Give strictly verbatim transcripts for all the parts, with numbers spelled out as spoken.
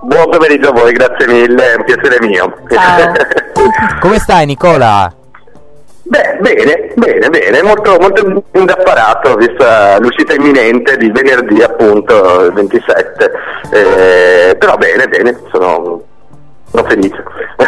Buon pomeriggio a voi, grazie mille, è un piacere mio. Ciao. Come stai, Nicola? Beh, bene, bene, bene, molto, molto indapparato, vista l'uscita imminente di venerdì, appunto, il ventisette, eh, però bene, bene, sono, sono felice.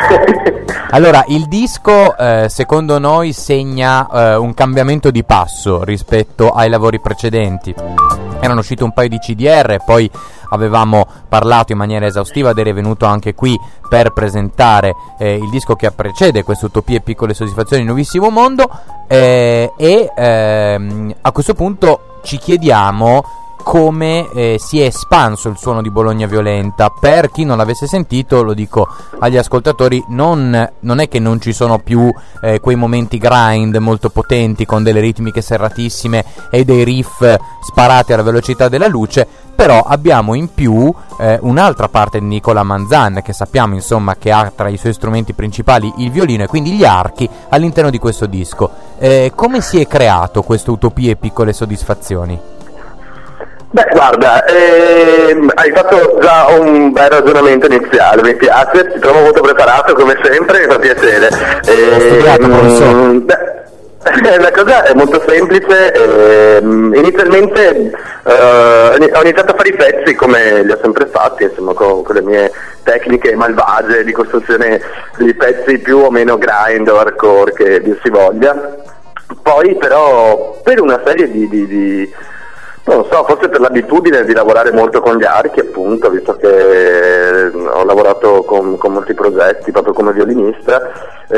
Allora, il disco eh, secondo noi segna eh, un cambiamento di passo rispetto ai lavori precedenti. Erano usciti un paio di C D R, poi avevamo parlato in maniera esaustiva ed eri venuto anche qui per presentare eh, il disco che precede questo Utopie e piccole soddisfazioni, Nuovissimo Mondo, eh, e ehm, a questo punto ci chiediamo come eh, si è espanso il suono di Bologna Violenta. Per chi non l'avesse sentito, lo dico agli ascoltatori, non, non è che non ci sono più eh, quei momenti grind molto potenti con delle ritmiche serratissime e dei riff sparati alla velocità della luce, però abbiamo in più eh, un'altra parte di Nicola Manzan, che sappiamo insomma che ha tra i suoi strumenti principali il violino e quindi gli archi all'interno di questo disco. Eh, come si è creato questo Utopie e piccole soddisfazioni? Beh, guarda, ehm, hai fatto già un bel ragionamento iniziale, mi piace, ti trovo molto preparato come sempre, mi fa piacere. Ho studiato, professore. Beh, la cosa è molto semplice, ehm, inizialmente eh, ho iniziato a fare i pezzi come li ho sempre fatti, insomma, con, con le mie tecniche malvagie di costruzione di pezzi più o meno grind o hardcore che dir si voglia. Poi però per una serie di... di, di non so, forse per l'abitudine di lavorare molto con gli archi, appunto, visto che ho lavorato con, con molti progetti proprio come violinista,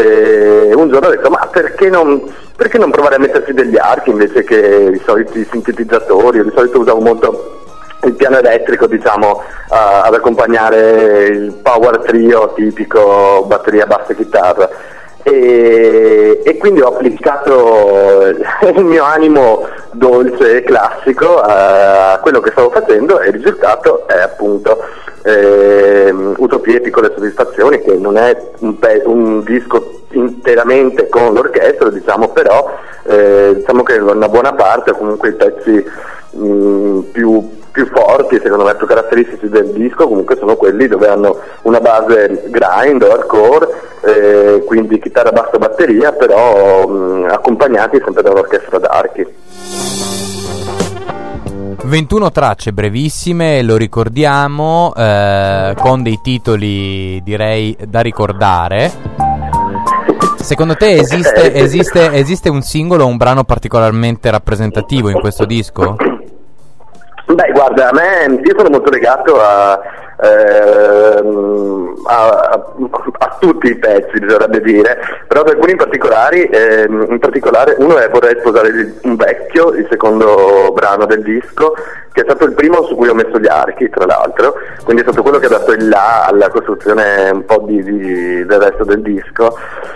e un giorno ho detto ma perché non, perché non provare a metterci degli archi invece che i soliti sintetizzatori. Io di solito usavo molto il piano elettrico, diciamo, uh, ad accompagnare il power trio tipico batteria, basso e chitarra. E, e quindi ho applicato il mio animo dolce e classico a quello che stavo facendo, e il risultato è appunto eh, Utopie e piccole soddisfazioni, che non è un, pe- un disco interamente con l'orchestra, diciamo, però eh, diciamo che una buona parte, comunque i pezzi mh, più più forti, secondo me più caratteristici del disco, comunque sono quelli dove hanno una base grind, hardcore, eh, quindi chitarra, basso, batteria, però mh, accompagnati sempre dall'orchestra d'archi. ventuno tracce brevissime, lo ricordiamo, eh, con dei titoli direi da ricordare. Secondo te esiste, esiste, esiste un singolo o un brano particolarmente rappresentativo in questo disco? Beh, guarda, a me, io sono molto legato a, eh, a, a, a tutti i pezzi, bisognerebbe dire, però per alcuni in particolari, eh, in particolare uno è Vorrei sposare un vecchio, il secondo brano del disco, che è stato il primo su cui ho messo gli archi, tra l'altro, quindi è stato quello che ha dato il là alla costruzione un po' di, di, del resto del disco.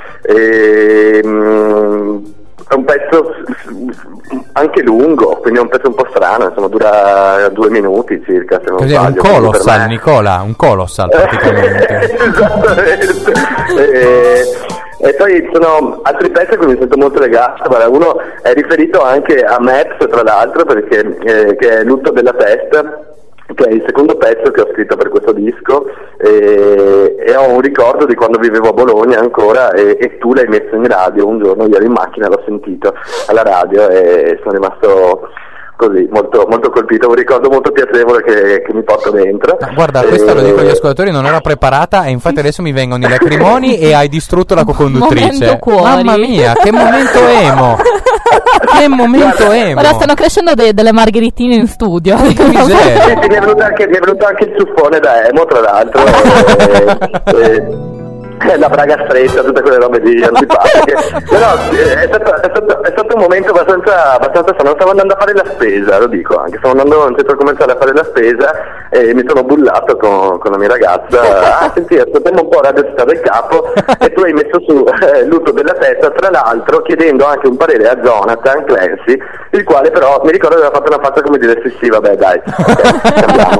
E, mh, è un pezzo anche lungo, quindi è un pezzo un po' strano, insomma, dura due minuti circa, se non Cos'è, sbaglio. un colossal, Nicola, un colossal praticamente. Esattamente. e, e poi ci sono altri pezzi a cui mi sento molto legato. Guarda, uno è riferito anche a Maps, tra l'altro, perché eh, che è Lutto della testa, che è il secondo pezzo che ho scritto per questo disco, e, e ho un ricordo di quando vivevo a Bologna ancora, e, e tu l'hai messo in radio un giorno, io ero in macchina, l'ho sentito alla radio e sono rimasto così molto, molto colpito, un ricordo molto piacevole che, che mi porto dentro. Ah, guarda, e... questa lo dico agli ascoltatori, non era preparata e infatti adesso mi vengono i lacrimoni e hai distrutto la co-conduttrice. Mamma mia, che momento emo! Che momento emo! Ora stanno crescendo de- delle margheritine in studio. Che miseria! Sì, sì, mi è venuto anche, mi è venuto anche il ciuffone da emo, tra l'altro. e, e... la braga stretta, tutte quelle robe lì antipatiche. Però è stato, è, stato, è stato un momento abbastanza, abbastanza strano. Stavo andando a fare la spesa, lo dico anche, stavo andando in centro commerciale a fare la spesa e mi sono bullato con, con la mia ragazza. Ah, senti, ascoltiamo un po' Radio Città del Capo, e tu hai messo su eh, Lutto della testa, tra l'altro chiedendo anche un parere a Jonathan Clancy, il quale però mi ricordo aveva fatto una faccia come dire sì sì vabbè dai, ok, andiamo.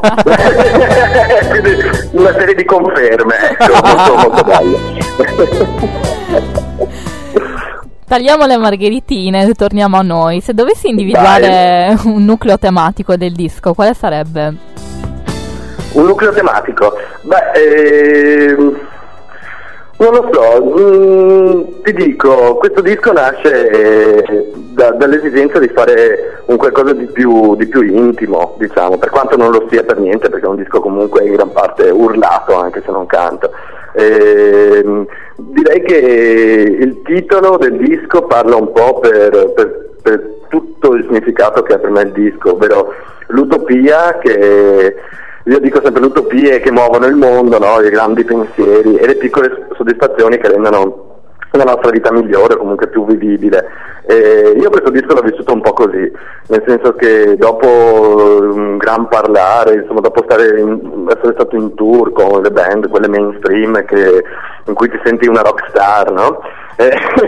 Quindi una serie di conferme, ecco, molto molto bello. Tagliamo le margheritine e torniamo a noi. Se dovessi individuare Dai. un nucleo tematico del disco, quale sarebbe? Un nucleo tematico? Beh, ehm, non lo so, mh, ti dico, questo disco nasce eh, da, dall'esigenza di fare un qualcosa di più, di più intimo, diciamo, per quanto non lo sia per niente, perché è un disco comunque in gran parte urlato, anche se non canto. Ehm, direi che il titolo del disco parla un po' per, per, per tutto il significato che ha per me il disco, ovvero l'utopia che... Io dico sempre le utopie che muovono il mondo, no? I grandi pensieri e le piccole soddisfazioni che rendono la nostra vita migliore, comunque più vivibile. E io questo disco l'ho vissuto un po' così, nel senso che dopo un gran parlare, insomma, dopo stare in, essere stato in tour con le band, quelle mainstream che, in cui ti senti una rockstar, no? E,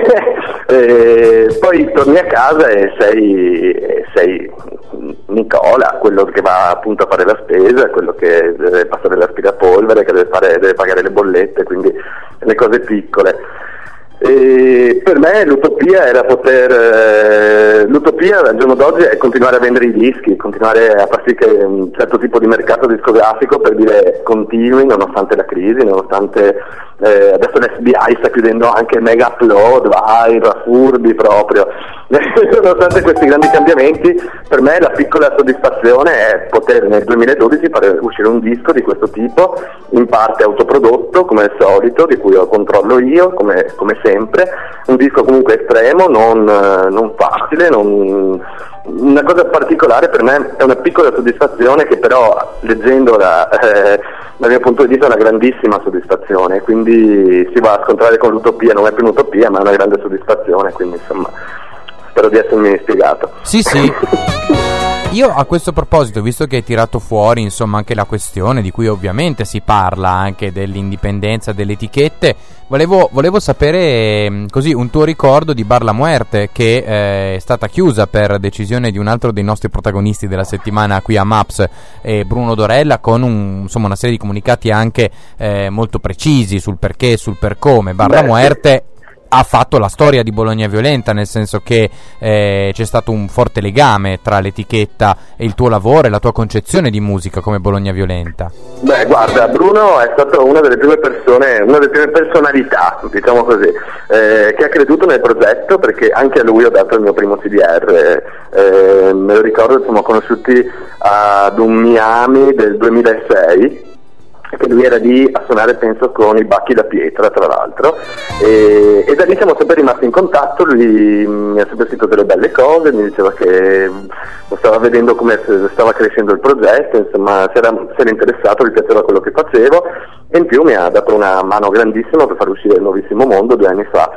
e poi torni a casa e sei, sei Nicola, quello che va appunto a fare la spesa, quello che deve passare l'aspirapolvere, che deve, fare, deve pagare le bollette, quindi le cose piccole. E per me l'utopia era poter eh, l'utopia al giorno d'oggi è continuare a vendere i dischi, continuare a far sì che un certo tipo di mercato discografico, per dire, continui nonostante la crisi, nonostante eh, adesso l'F B I sta chiudendo anche Mega Upload, Vibe, Furbi proprio nonostante questi grandi cambiamenti. Per me la piccola soddisfazione è poter nel duemiladodici fare uscire un disco di questo tipo, in parte autoprodotto come al solito, di cui ho controllo io come, come sempre, un disco comunque estremo, non, non facile, non... una cosa particolare per me è una piccola soddisfazione che però leggendola eh, dal mio punto di vista è una grandissima soddisfazione, quindi si va a scontrare con l'utopia, non è più un'utopia ma è una grande soddisfazione, quindi insomma spero di essermi spiegato. Sì, sì. Io a questo proposito, visto che hai tirato fuori insomma anche la questione di cui ovviamente si parla anche dell'indipendenza delle etichette, volevo, volevo sapere così un tuo ricordo di Bar La Muerte, che eh, è stata chiusa per decisione di un altro dei nostri protagonisti della settimana qui a Maps, eh, Bruno Dorella, con un, insomma, una serie di comunicati anche eh, molto precisi sul perché e sul per come. Bar La Muerte ha fatto la storia di Bologna Violenta, nel senso che eh, c'è stato un forte legame tra l'etichetta e il tuo lavoro e la tua concezione di musica come Bologna Violenta. Beh, guarda, Bruno è stato una delle prime persone, una delle prime personalità, diciamo così, eh, che ha creduto nel progetto, perché anche a lui ho dato il mio primo C D R, eh, me lo ricordo, siamo conosciuti ad un Miami del duemilasei, che lui era lì a suonare penso con i Bacchi da Pietra tra l'altro, e, e da lì siamo sempre rimasti in contatto. Lui mi ha sempre scritto delle belle cose, mi diceva che lo stava vedendo come stava crescendo il progetto, insomma si era, si era interessato, gli piaceva quello che facevo e in più mi ha dato una mano grandissima per far uscire il Nuovissimo Mondo due anni fa.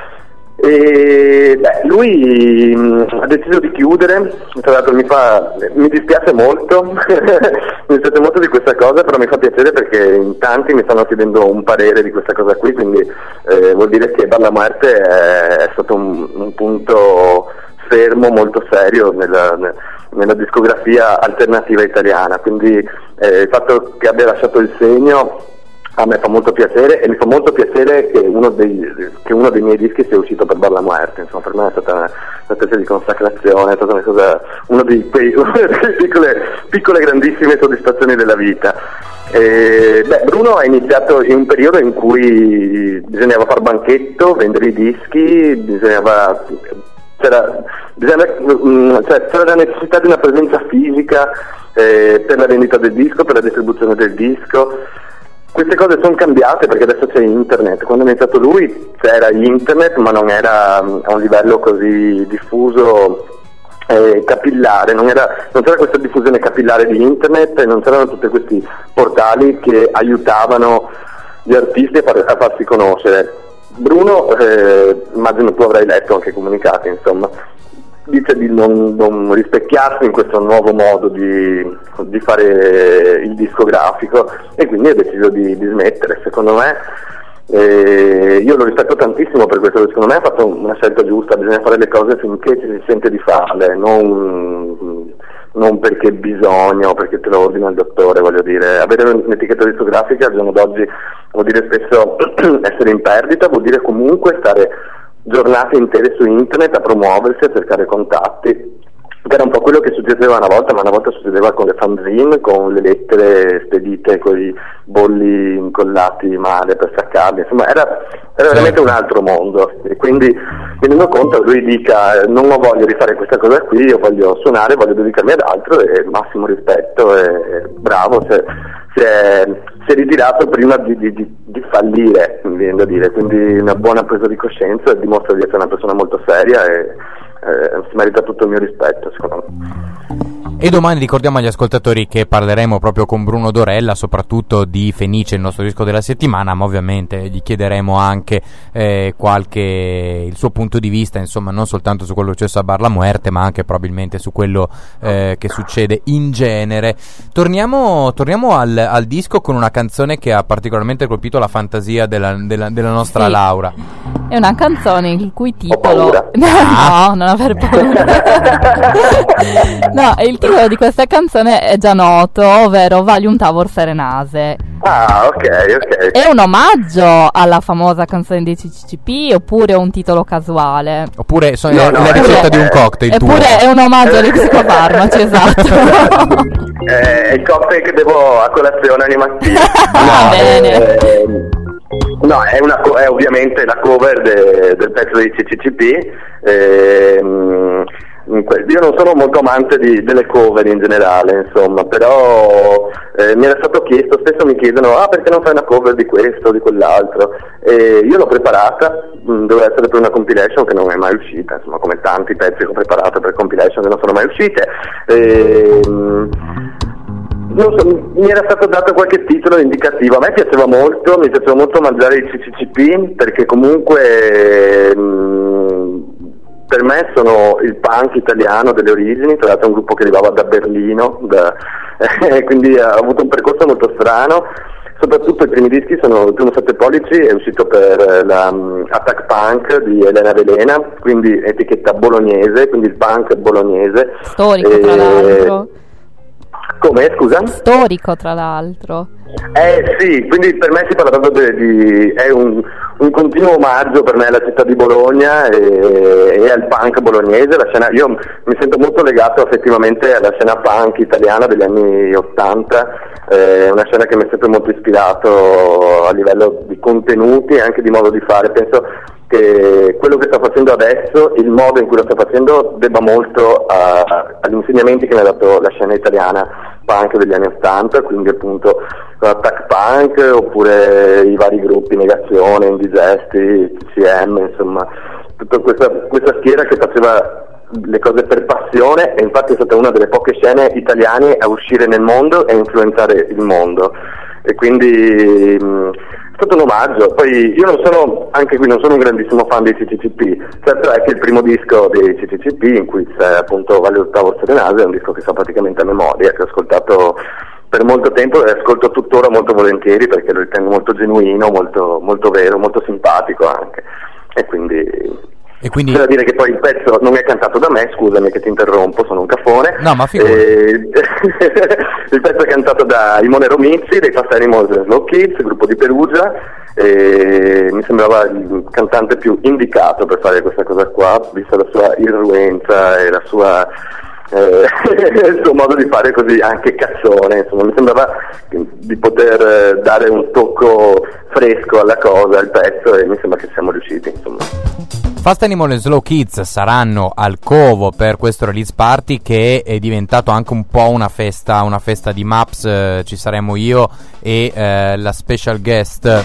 E beh, lui mh, ha deciso di chiudere, tra l'altro mi fa, mi dispiace molto, mi dispiace molto di questa cosa, però mi fa piacere perché in tanti mi stanno chiedendo un parere di questa cosa qui, quindi eh, vuol dire che Bar La Muerte è, è stato un, un punto fermo molto serio nella, nella discografia alternativa italiana, quindi eh, il fatto che abbia lasciato il segno a me fa molto piacere, e mi fa molto piacere che uno dei, che uno dei miei dischi sia uscito per Bar La Muerte. Insomma, per me è stata una, una specie di consacrazione, è stata una cosa, uno di quei, una delle piccole, piccole grandissime soddisfazioni della vita. E, beh, Bruno ha iniziato in un periodo in cui bisognava far banchetto, vendere i dischi, bisognava c'era, bisognava, cioè, c'era la necessità di una presenza fisica eh, per la vendita del disco, per la distribuzione del disco. Queste cose sono cambiate perché adesso c'è internet. Quando è iniziato lui c'era internet, ma non era a un livello così diffuso, eh, capillare, non, era, non c'era questa diffusione capillare di internet e non c'erano tutti questi portali che aiutavano gli artisti a, far, a farsi conoscere. Bruno, eh, immagino tu avrai letto anche comunicati, insomma, dice di non, non rispecchiarsi in questo nuovo modo di, di fare il discografico, e quindi ha deciso di, di smettere. Secondo me, eh, io lo rispetto tantissimo per questo, secondo me ha fatto una scelta giusta, bisogna fare le cose finché ci si sente di farle, non, non perché bisogna o perché te lo ordina il dottore, voglio dire. Avere un'etichetta discografica al giorno d'oggi vuol dire spesso essere in perdita, vuol dire comunque stare giornate intere su internet a promuoversi, a cercare contatti, che era un po' quello che succedeva una volta, ma una volta succedeva con le fanzine, con le lettere spedite con i bolli incollati male per staccarli, insomma era, era veramente un altro mondo, e quindi mi rendo conto lui dica non ho voglia di fare questa cosa qui, io voglio suonare, voglio dedicarmi ad altro, e massimo rispetto, e bravo, se, si, è, si è ritirato prima di, di, di, di fallire, mi viene da dire, quindi una buona presa di coscienza, dimostra di essere una persona molto seria e Eh, si merita tutto il mio rispetto, secondo me. E domani ricordiamo agli ascoltatori che parleremo proprio con Bruno Dorella, soprattutto di Fenice, il nostro disco della settimana, ma ovviamente gli chiederemo anche eh, qualche il suo punto di vista, insomma, non soltanto su quello successo a Bar La Muerte, ma anche probabilmente su quello eh, che succede in genere. Torniamo, torniamo al, al disco con una canzone che ha particolarmente colpito la fantasia della, della, della nostra sì. Laura. È una canzone il cui titolo paura. no, non aver paura. No, il titolo di questa canzone è già noto, ovvero Valium Tavor Serenase. Ah, ok, ok. È un omaggio alla famosa canzone dei C C C P oppure un titolo casuale? Oppure so, No, è no, la è- ricetta di un cocktail tuo. Eppure è un omaggio agli psicofarmaci, esatto. Eh, il cocktail che bevo a colazione ogni mattina. Va bene. eh, no, è, una, co- è ovviamente la cover de- del pezzo di C C C P. ehm, Io non sono molto amante di, delle cover in generale, insomma, però eh, mi era stato chiesto, spesso mi chiedono ah perché non fai una cover di questo o di quell'altro, e io l'ho preparata, mh, doveva essere per una compilation che non è mai uscita, insomma, come tanti pezzi che ho preparato per compilation che non sono mai uscite. E, mh, non so, mi era stato dato qualche titolo indicativo, a me piaceva molto, mi piaceva molto mangiare i C C C P perché comunque mh, per me sono il punk italiano delle origini, tra l'altro è un gruppo che arrivava da Berlino, da, eh, quindi ha avuto un percorso molto strano, soprattutto i primi dischi sono il primo sette pollici, è uscito per la um, Attack Punk di Elena Velena, quindi etichetta bolognese, quindi il punk bolognese. Storico, E... tra l'altro. Come, scusa? Storico, tra l'altro. Eh sì, quindi per me si parla proprio di, di è un, un continuo omaggio per me alla città di Bologna e, e al punk bolognese, la scena, io mi sento molto legato effettivamente alla scena punk italiana degli anni ottanta, è eh, una scena che mi ha sempre molto ispirato a livello di contenuti e anche di modo di fare, penso che quello che sto facendo adesso, il modo in cui lo sto facendo, debba molto a, agli insegnamenti che mi ha dato la scena italiana punk degli anni ottanta, quindi appunto Attack Punk oppure i vari gruppi Negazione, Indigesti, C C M, insomma tutta questa, questa schiera che faceva le cose per passione, e infatti è stata una delle poche scene italiane a uscire nel mondo e influenzare il mondo, e quindi mh, è stato un omaggio. Poi io non sono, anche qui non sono un grandissimo fan dei C C C P, certo è che il primo disco dei C C C P in cui c'è appunto Valium Tavor Serenase è un disco che so praticamente a memoria, che ho ascoltato per molto tempo e ascolto tuttora molto volentieri perché lo ritengo molto genuino, molto, molto vero, molto simpatico anche, e quindi... E quindi... C'è da dire che poi il pezzo non è cantato da me, scusami che ti interrompo, sono un cafone. No, ma figurati. E... il pezzo è cantato da Imone Romizzi, dei Fast Animals and Slow Kids, gruppo di Perugia, e mi sembrava il cantante più indicato per fare questa cosa qua, vista la sua irruenza e la sua... Eh, il suo modo di fare così anche cazzone, insomma mi sembrava di poter dare un tocco fresco alla cosa, al pezzo, e mi sembra che siamo riusciti, insomma. Fast Animal e Slow Kids saranno al Covo per questo release party che è diventato anche un po' una festa, una festa di Maps, eh, ci saremo io e eh, la special guest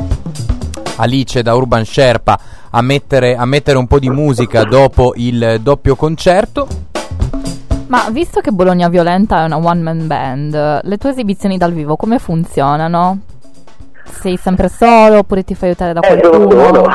Alice da Urban Sherpa a mettere, a mettere un po' di musica dopo il doppio concerto. Ma visto che Bologna Violenta è una one man band, le tue esibizioni dal vivo come funzionano? Sei sempre solo oppure ti fai aiutare da Eh, qualcuno? sono solo,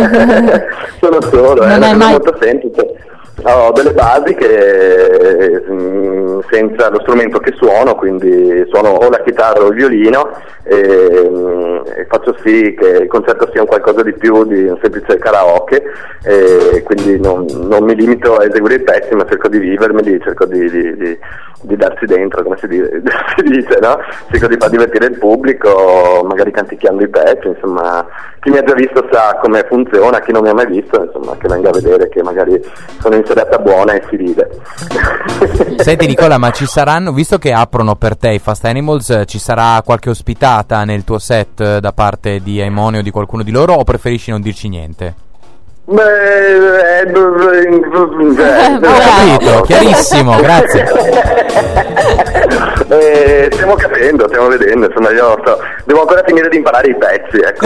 sono solo, Non è una hai cosa mai- molto semplice. Ho delle basi che mh, senza lo strumento che suono, quindi suono o la chitarra o il violino, e, mh, e faccio sì che il concerto sia un qualcosa di più di un semplice karaoke, e quindi non, non mi limito a eseguire i pezzi, ma cerco di vivermeli, cerco di, di, di, di darci dentro, come si dice, si dice, no? Cerco di far divertire il pubblico, magari canticchiando i pezzi, insomma, chi mi ha già visto sa come funziona, chi non mi ha mai visto, insomma, che venga a vedere che magari sono in serata buona e si ride. Senti Nicola, ma ci saranno, visto che aprono per te i Fast Animals, ci sarà qualche ospitata nel tuo set da parte di Aimone o di qualcuno di loro, o preferisci non dirci niente? Beh, eh, eh, ho capito, chiarissimo, grazie. eh, stiamo capendo, stiamo vedendo, insomma io so, devo ancora finire di imparare i pezzi, ecco,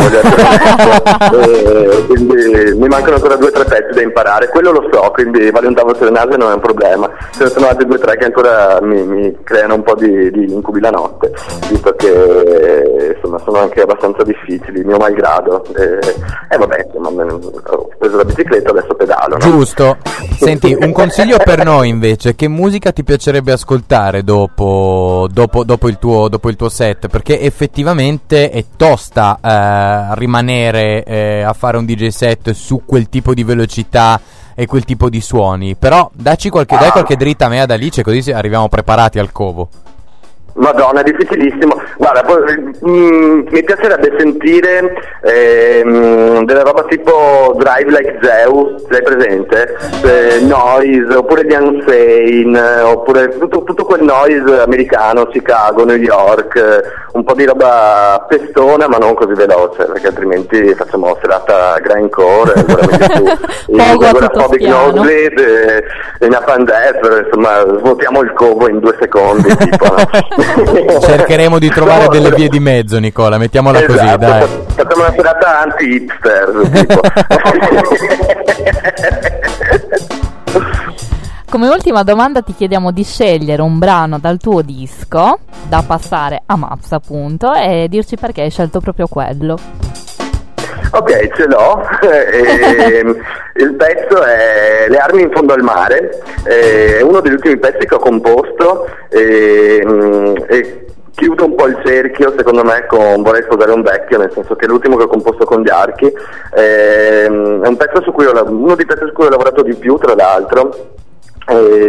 eh, quindi mi mancano ancora due o tre pezzi da imparare, quello lo so, quindi vale un tavolo sulle nase non è un problema, ce ne sono altri due o tre che ancora mi, mi creano un po' di, di incubi la notte, visto che insomma sono anche abbastanza difficili, mio malgrado, e eh, vabbè, insomma ho preso la bicicletta, adesso pedalo, no? Giusto. Senti, un consiglio per noi invece: che musica ti piacerebbe ascoltare dopo, dopo, dopo, il, tuo, dopo il tuo set? Perché effettivamente è tosta eh, rimanere eh, a fare un D J set su quel tipo di velocità e quel tipo di suoni. Però dacci qualche, dai qualche dritta a me ad Alice, così arriviamo preparati al covo. Madonna, è difficilissimo. Guarda, poi, mm, mi piacerebbe sentire ehm, della roba tipo Drive Like Zeus, l'hai presente? Eh, noise, oppure di Unsane, oppure tutto, tutto quel noise americano, Chicago, New York, eh, un po' di roba pestona ma non così veloce, perché altrimenti facciamo serata grindcore, veramente su Agoraphobic Nosebleed, e in Up and Death, insomma, svuotiamo il covo in due secondi, tipo, no? Cercheremo di trovare delle vie di mezzo, Nicola, mettiamola esatto, così, dai. Facciamo una serata anti-hipster, tipo. Come ultima domanda ti chiediamo di scegliere un brano dal tuo disco da passare a Maps, appunto, e dirci perché hai scelto proprio quello. Ok, ce l'ho. e, il pezzo è Le armi in fondo al mare, è uno degli ultimi pezzi che ho composto e, e chiudo un po' il cerchio, secondo me, con Vorrei sposare un vecchio, nel senso che è l'ultimo che ho composto con gli Archi, è, è un pezzo su cui ho, uno dei pezzi su cui ho lavorato di più, tra l'altro. E,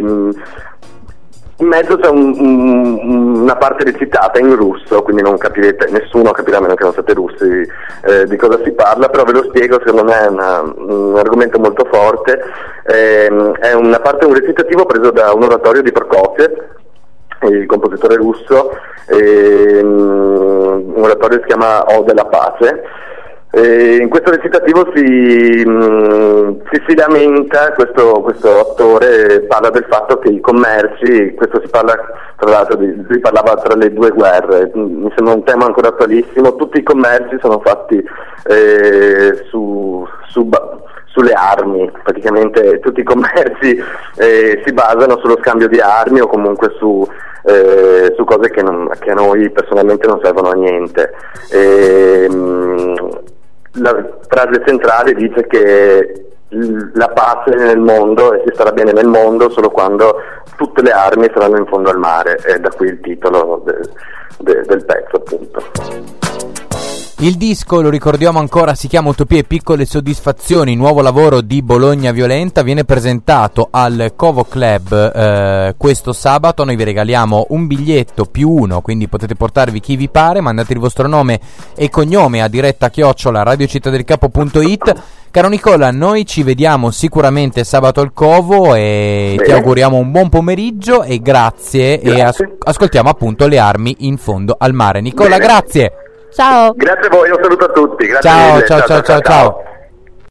in mezzo c'è un, un, una parte recitata in russo, quindi non capirete, nessuno capirà, a meno che non siete russi, eh, di cosa si parla, però ve lo spiego, secondo me è una, un argomento molto forte. Eh, è una parte, un recitativo preso da un oratorio di Prokofiev, il compositore russo, eh, un oratorio che si chiama O della pace. E in questo recitativo si, mh, si, si lamenta, questo, questo attore parla del fatto che i commerci, questo si parla tra l'altro, di, si parlava tra le due guerre, mi sembra un tema ancora attualissimo, tutti i commerci sono fatti eh, su, su, sulle armi, praticamente tutti i commerci eh, si basano sullo scambio di armi o comunque su, eh, su cose che, non, che a noi personalmente non servono a niente. E, mh, la frase centrale dice che la pace nel mondo e si starà bene nel mondo solo quando tutte le armi saranno in fondo al mare, e da qui il titolo de, de, del pezzo, appunto. Il disco, lo ricordiamo ancora, si chiama Utopie e piccole soddisfazioni, nuovo lavoro di Bologna Violenta, viene presentato al Covo Club eh, questo sabato. Noi vi regaliamo un biglietto più uno, quindi potete portarvi chi vi pare, mandate il vostro nome e cognome a diretta chiocciola radiocittadelcapo punto it. Caro Nicola, noi ci vediamo sicuramente sabato al Covo e Bene. Ti auguriamo un buon pomeriggio e grazie, grazie. E as- ascoltiamo appunto Le armi in fondo al mare. Nicola, Bene. Grazie. Ciao. Grazie a voi, un saluto a tutti. Grazie ciao, mille. ciao, ciao, ciao, ciao, ciao.